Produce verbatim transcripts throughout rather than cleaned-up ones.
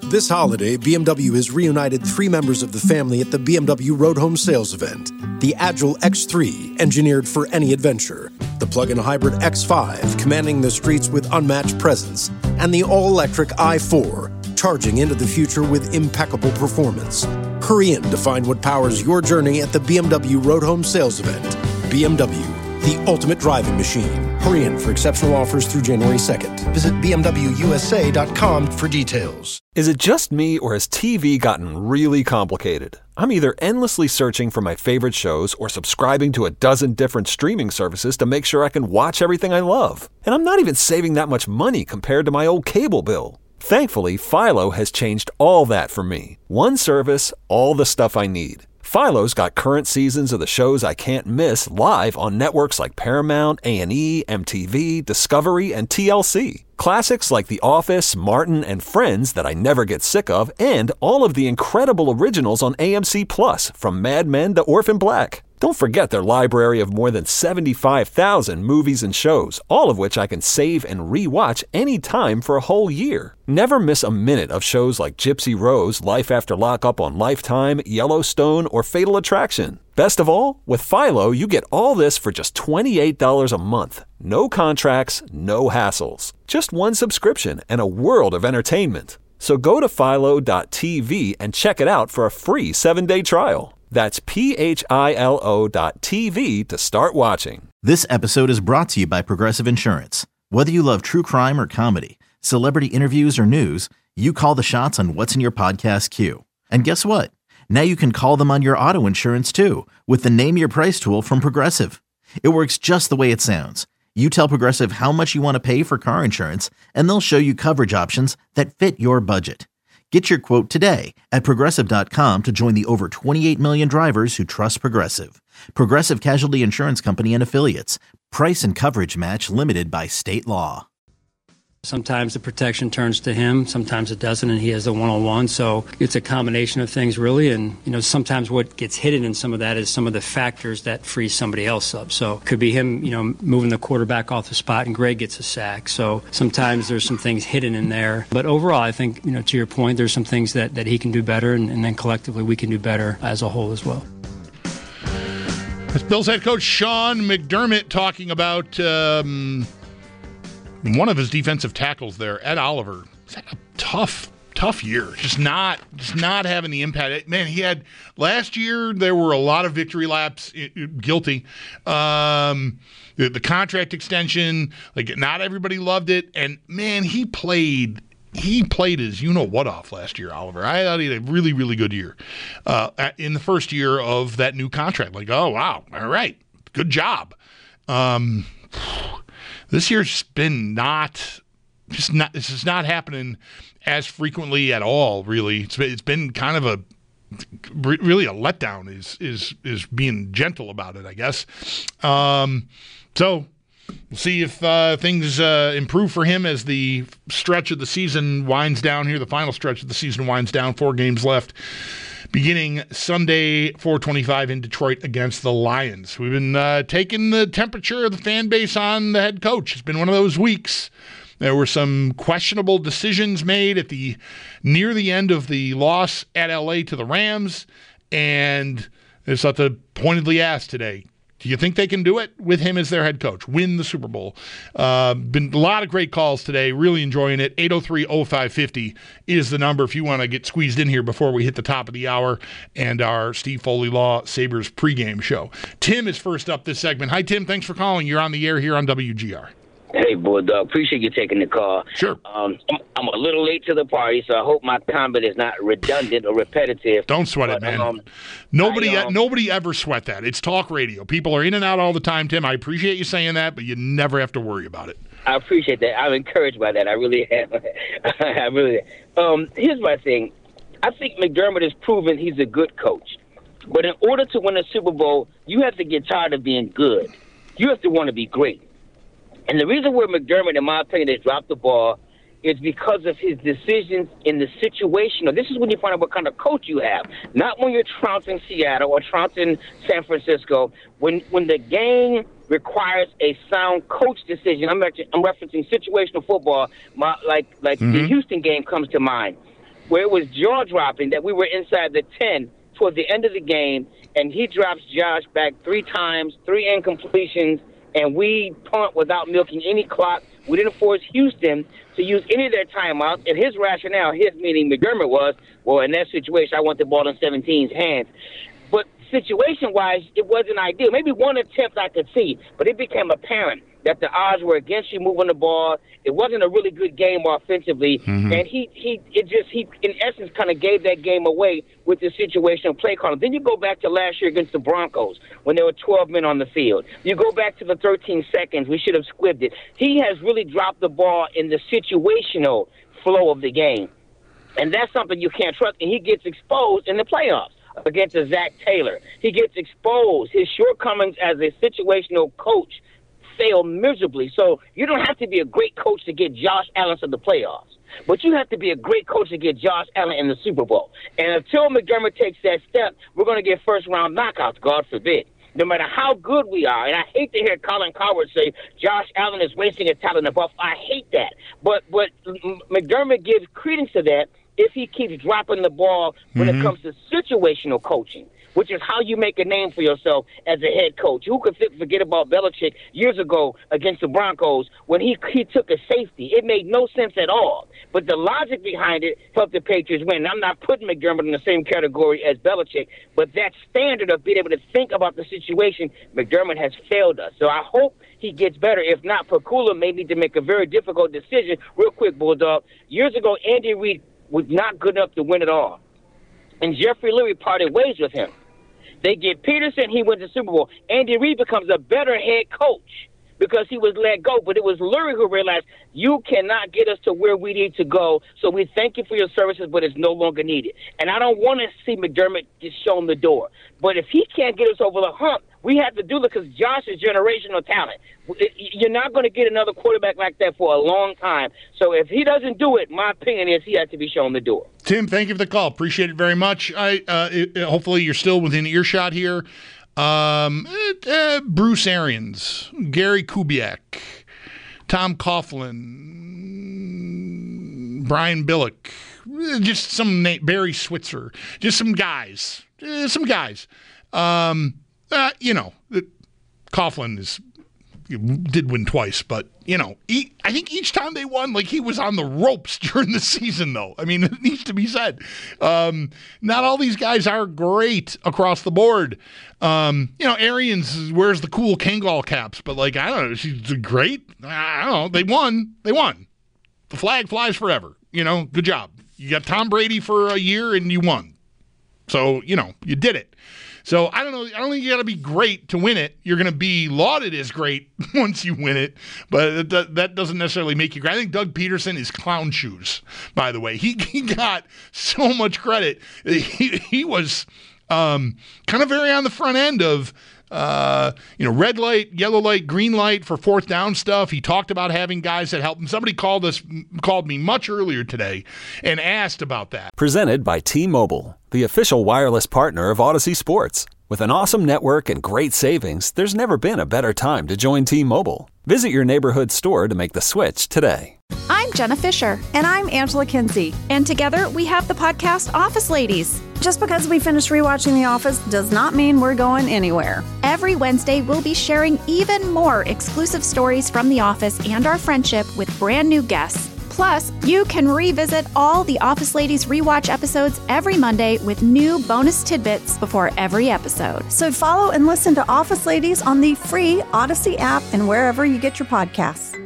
This holiday, B M W has reunited three members of the family at the B M W Road Home Sales event. The Agile X three, engineered for any adventure. The plug-in hybrid X five, commanding the streets with unmatched presence. And the all-electric i four, charging into the future with impeccable performance. Hurry in to find what powers your journey at the B M W Road Home Sales event. B M W, the ultimate driving machine. Hurry in for exceptional offers through January second. Visit b m w u s a dot com for details. Is it just me, or has T V gotten really complicated? I'm either endlessly searching for my favorite shows or subscribing to a dozen different streaming services to make sure I can watch everything I love. And I'm not even saving that much money compared to my old cable bill. Thankfully, Philo has changed all that for me. One service, all the stuff I need. Philo's got current seasons of the shows I can't miss live on networks like Paramount, A and E, M T V, Discovery, and T L C. Classics like The Office, Martin, and Friends that I never get sick of, and all of the incredible originals on A M C Plus, from Mad Men to Orphan Black. Don't forget their library of more than seventy-five thousand movies and shows, all of which I can save and re-watch anytime for a whole year. Never miss a minute of shows like Gypsy Rose, Life After Lockup on Lifetime, Yellowstone, or Fatal Attraction. Best of all, with Philo, you get all this for just twenty-eight dollars a month. No contracts, no hassles. Just one subscription and a world of entertainment. So go to philo dot t v and check it out for a free seven-day trial. That's P H I L O dot T V to start watching. This episode is brought to you by Progressive Insurance. Whether you love true crime or comedy, celebrity interviews or news, you call the shots on what's in your podcast queue. And guess what? Now you can call them on your auto insurance too with the Name Your Price tool from Progressive. It works just the way it sounds. You tell Progressive how much you want to pay for car insurance, and they'll show you coverage options that fit your budget. Get your quote today at progressive dot com to join the over twenty-eight million drivers who trust Progressive. Progressive Casualty Insurance Company and Affiliates. Price and coverage match limited by state law. Sometimes the protection turns to him, sometimes it doesn't, and he has the one-on-one. So it's a combination of things, really. And, you know, sometimes what gets hidden in some of that is some of the factors that free somebody else up. So it could be him, you know, moving the quarterback off the spot, and Greg gets a sack. So sometimes there's some things hidden in there. But overall, I think, you know, to your point, there's some things that, that he can do better, and, and then collectively we can do better as a whole as well. That's Bills head coach Sean McDermott talking about um, one of his defensive tackles there, Ed Oliver. He's had a tough, tough year. Just not, just not having the impact. Man, he had last year. There were a lot of victory laps. Guilty. Um, the, the contract extension, like not everybody loved it. And man, he played. He played his you-know-what off last year, Oliver. I thought he had a really, really good year uh, in the first year of that new contract. Like, oh, wow, all right, good job. Um, this year's been not, just not, this is not happening as frequently at all, really. It's been, it's been kind of a, really a letdown is is is being gentle about it, I guess. Um, so... We'll see if uh, things uh, improve for him as the stretch of the season winds down here. The final stretch of the season winds down. Four games left, beginning Sunday, four twenty-five in Detroit against the Lions. We've been uh, taking the temperature of the fan base on the head coach. It's been one of those weeks. There were some questionable decisions made at the near the end of the loss at L A to the Rams, and it's thought to pointedly ask today, do you think they can do it with him as their head coach? Win the Super Bowl. Uh, been a lot of great calls today. Really enjoying it. eight oh three oh five five oh is the number if you want to get squeezed in here before we hit the top of the hour and our Steve Foley Law Sabres pregame show. Tim is first up this segment. Hi, Tim. Thanks for calling. You're on the air here on W G R. Hey, Bulldog. Appreciate you taking the call. Sure. Um, I'm, I'm a little late to the party, so I hope my comment is not redundant or repetitive. Don't sweat but, it, man. Um, nobody I, um, nobody ever sweat that. It's talk radio. People are in and out all the time, Tim. I appreciate you saying that, but you never have to worry about it. I appreciate that. I'm encouraged by that. I really am. I really am. Um, here's my thing. I think McDermott has proven he's a good coach. But in order to win a Super Bowl, you have to get tired of being good. You have to want to be great. And the reason where McDermott, in my opinion, has dropped the ball is because of his decisions in the situation. This is when you find out what kind of coach you have. Not when you're trouncing Seattle or trouncing San Francisco. When when the game requires a sound coach decision, I'm, actually, I'm referencing situational football, my, like like mm-hmm. the Houston game comes to mind. where it was jaw-dropping that we were inside the ten toward the end of the game, and he drops Josh back three times, three incompletions, and we punt without milking any clock. We didn't force Houston to use any of their timeouts, and his rationale, his meaning McDermott, was, well, in that situation, I want the ball in seventeen's hands. But situation-wise, it wasn't ideal. Maybe one attempt I could see, but it became apparent that the odds were against you moving the ball. It wasn't a really good game offensively, mm-hmm. and he he it just he in essence kind of gave that game away with the situational play calling. Then you go back to last year against the Broncos when there were twelve men on the field. You go back to the thirteen seconds. We should have squibbed it. He has really dropped the ball in the situational flow of the game, and that's something you can't trust. And he gets exposed in the playoffs against a Zach Taylor. He gets exposed. His shortcomings as a situational coach fail miserably. So you don't have to be a great coach to get Josh Allen to the playoffs, but you have to be a great coach to get Josh Allen in the Super Bowl. And until McDermott takes that step, we're going to get first-round knockouts, God forbid, no matter how good we are. And I hate to hear Colin Cowherd say Josh Allen is wasting his talent in Buff. I hate that. But, but McDermott gives credence to that if he keeps dropping the ball when mm-hmm. it comes to situational coaching, which is how you make a name for yourself as a head coach. Who could forget about Belichick years ago against the Broncos when he, he took a safety? It made no sense at all. But the logic behind it helped the Patriots win. I'm not putting McDermott in the same category as Belichick, but that standard of being able to think about the situation, McDermott has failed us. So I hope he gets better. If not, Pakula may need to make a very difficult decision. Real quick, Bulldog. Years ago, Andy Reid was not good enough to win it all. And Jeffrey Lurie parted ways with him. They get Peterson, he wins the Super Bowl. Andy Reid becomes a better head coach because he was let go. But it was Lurie who realized, you cannot get us to where we need to go, so we thank you for your services, but it's no longer needed. And I don't want to see McDermott get shown the door. But if he can't get us over the hump, we have to do it because Josh is generational talent. You're not going to get another quarterback like that for a long time. So if he doesn't do it, my opinion is he has to be shown the door. Tim, thank you for the call. Appreciate it very much. I uh, it, hopefully you're still within earshot here. Um, uh, Bruce Arians, Gary Kubiak, Tom Coughlin, Brian Billick, just some na- Barry Switzer, just some guys, uh, some guys. Um, uh, you know, Coughlin is did win twice, but you know, he, I think each time they won, like he was on the ropes during the season, though. I mean, it needs to be said. Um, not all these guys are great across the board. Um, you know, Arians wears the cool Kangol caps, but like, I don't know, she's great. I don't know. They won. They won. The flag flies forever. You know, good job. You got Tom Brady for a year and you won. So, you know, you did it. So I don't know. I don't think you got to be great to win it. You're going to be lauded as great once you win it, but that doesn't necessarily make you great. I think Doug Peterson is clown shoes, by the way. He, he got so much credit. He, he was um, kind of very on the front end of, uh, you know, red light, yellow light, green light for fourth down stuff. He talked about having guys that help him. Somebody called us, called me much earlier today and asked about that. Presented by T-Mobile, the official wireless partner of Odyssey Sports. With an awesome network and great savings, there's never been a better time to join T-Mobile. Visit your neighborhood store to make the switch today. I'm Jenna Fisher. And I'm Angela Kinsey. And together we have the podcast Office Ladies. Just because we finished rewatching The Office does not mean we're going anywhere. Every Wednesday, we'll be sharing even more exclusive stories from The Office and our friendship with brand new guests. Plus, you can revisit all the Office Ladies rewatch episodes every Monday with new bonus tidbits before every episode. So follow and listen to Office Ladies on the free Odyssey app and wherever you get your podcasts.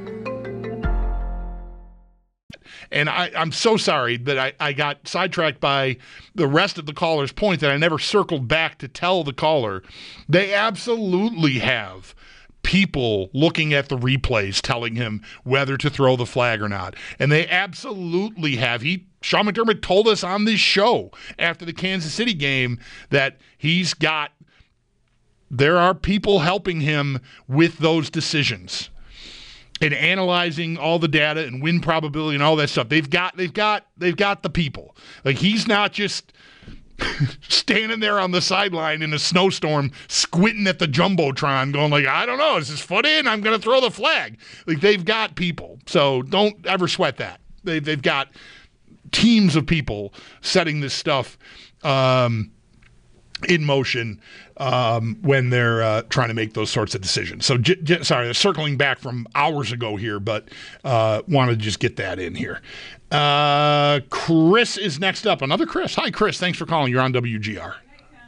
And I, I'm so sorry that I, I got sidetracked by the rest of the caller's point that I never circled back to tell the caller. They absolutely have people looking at the replays telling him whether to throw the flag or not. And they absolutely have. He Sean McDermott told us on this show after the Kansas City game that he's got, there are people helping him with those decisions and analyzing all the data and win probability and all that stuff. They've got, they've got, they've got the people. Like, he's not just standing there on the sideline in a snowstorm, squinting at the Jumbotron, going like, I don't know, is this foot in? I'm going to throw the flag. Like, they've got people. So don't ever sweat that. They, they've got teams of people setting this stuff um, in motion um, when they're uh, trying to make those sorts of decisions. So, j- j- sorry, circling back from hours ago here, but uh, wanted to just get that in here. Uh, Chris is next up. Another Chris. Hi, Chris. Thanks for calling. You're on W G R.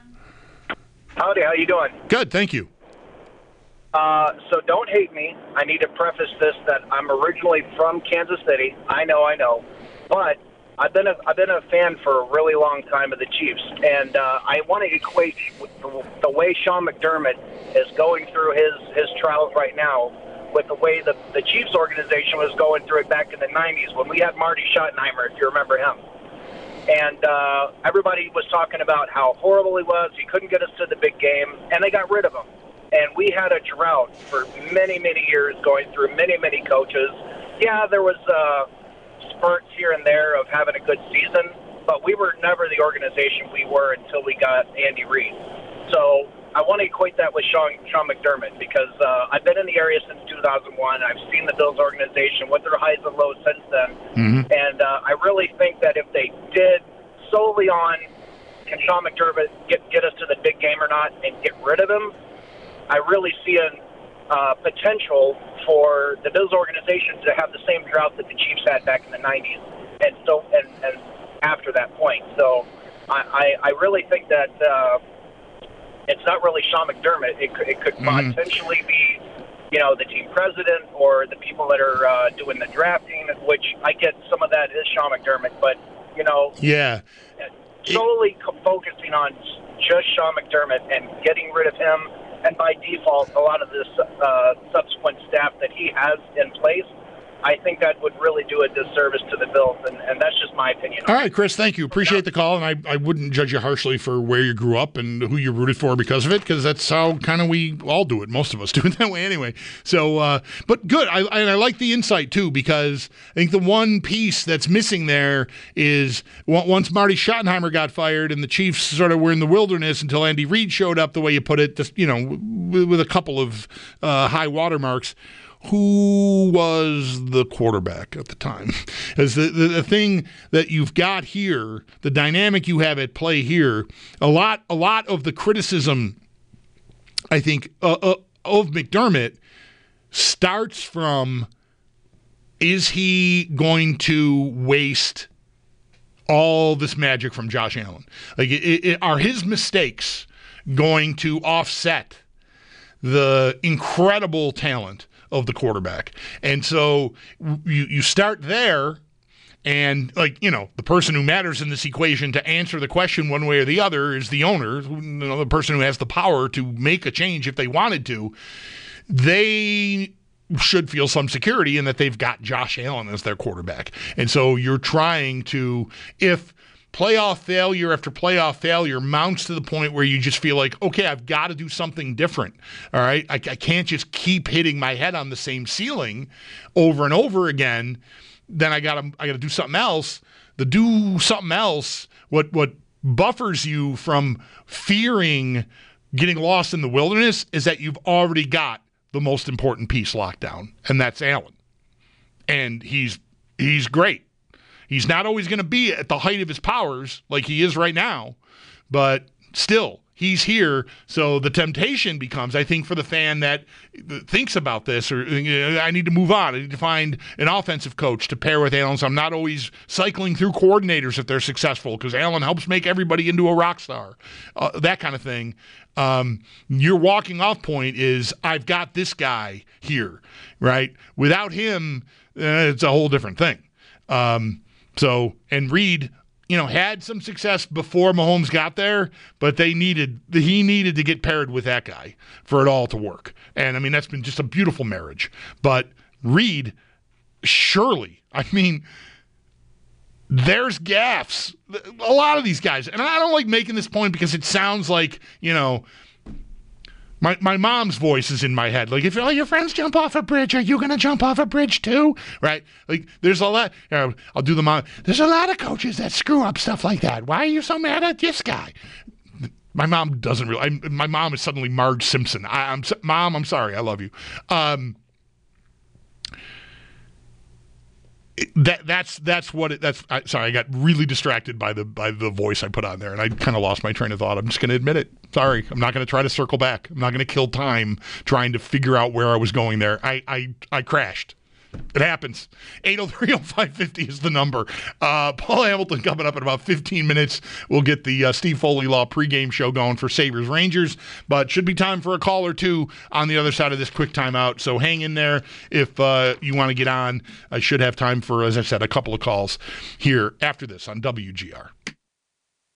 Howdy, how you doing? Good, thank you. Uh, so don't hate me. I need to preface this that I'm originally from Kansas City. I know, I know. But I've been a, I've been a fan for a really long time of the Chiefs, and uh, I want to equate with the, the way Sean McDermott is going through his, his trials right now with the way the, the Chiefs organization was going through it back in the nineties when we had Marty Schottenheimer, if you remember him. And uh, everybody was talking about how horrible he was. He couldn't get us to the big game, and they got rid of him. And we had a drought for many, many years going through many, many coaches. Yeah, there was uh, spurts here and there of having a good season, but we were never the organization we were until we got Andy Reid. So I want to equate that with Sean, Sean McDermott because uh, I've been in the area since two thousand one. I've seen the Bills organization, what their highs and lows since then. Mm-hmm. And uh, I really think that if they did solely on can Sean McDermott get, get us to the big game or not and get rid of him, I really see a uh, potential for the Bills organization to have the same drought that the Chiefs had back in the nineties, and so and, and after that point. So I, I, I really think that uh, it's not really Sean McDermott. It could, it could mm-hmm. potentially be, you know, the team president or the people that are uh, doing the drafting. Which I get some of that is Sean McDermott, but you know, yeah, solely it, focusing on just Sean McDermott and getting rid of him. And by default, a lot of this uh, subsequent staff that he has in place, I think that would really do a disservice to the Bills, and, and that's just my opinion. All right, Chris, thank you. Appreciate the call, and I, I wouldn't judge you harshly for where you grew up and who you rooted for because of it, because that's how kind of we all do it. Most of us do it that way anyway. So, uh, but good. I, and I like the insight, too, because I think the one piece that's missing there is once Marty Schottenheimer got fired and the Chiefs sort of were in the wilderness until Andy Reid showed up, the way you put it, just, you know, with, with a couple of uh, high watermarks. Who was the quarterback at the time? As the, the the thing that you've got here, the dynamic you have at play here, a lot a lot of the criticism, I think, uh, uh, of McDermott starts from, is he going to waste all this magic from Josh Allen? Like, it, it, are his mistakes going to offset the incredible talent of the quarterback? And so you you start there, and like, you know, the person who matters in this equation to answer the question one way or the other is the owner, you know, the person who has the power to make a change if they wanted to. They should feel some security in that they've got Josh Allen as their quarterback. And so you're trying to, if playoff failure after playoff failure mounts to the point where you just feel like, okay, I've got to do something different. All right. I, I can't just keep hitting my head on the same ceiling over and over again. Then I got to I got to do something else. The do something else, what what buffers you from fearing getting lost in the wilderness is that you've already got the most important piece locked down, and that's Allen. And he's he's great. He's not always going to be at the height of his powers like he is right now, but still, he's here. So the temptation becomes, I think, for the fan that thinks about this, or I need to move on. I need to find an offensive coach to pair with Allen, so I'm not always cycling through coordinators if they're successful, because Allen helps make everybody into a rock star, uh, that kind of thing. Um, your walking off point is, I've got this guy here, right? Without him, uh, it's a whole different thing. Um, So, and Reid, you know, had some success before Mahomes got there, but they needed, he needed to get paired with that guy for it all to work. And, I mean, that's been just a beautiful marriage. But Reid, surely, I mean, there's gaffes. A lot of these guys, and I don't like making this point because it sounds like, you know, My my mom's voice is in my head. Like, if all your friends jump off a bridge, are you going to jump off a bridge too? Right? Like, there's a lot. You know, I'll do the mom. There's a lot of coaches that screw up stuff like that. Why are you so mad at this guy? My mom doesn't really. I, my mom is suddenly Marge Simpson. I, I'm Mom, I'm sorry. I love you. Um, that that's that's what it, that's. I, sorry, I got really distracted by the by the voice I put on there, and I kind of lost my train of thought. I'm just going to admit it. Sorry, I'm not going to try to circle back. I'm not going to kill time trying to figure out where I was going there. I I, I crashed. It happens. eight oh three oh five fifty is the number. Uh, Paul Hamilton coming up in about fifteen minutes. We'll get the uh, Steve Foley Law pregame show going for Sabres Rangers, but should be time for a call or two on the other side of this quick timeout. So hang in there if uh, you want to get on. I should have time for, as I said, a couple of calls here after this on W G R.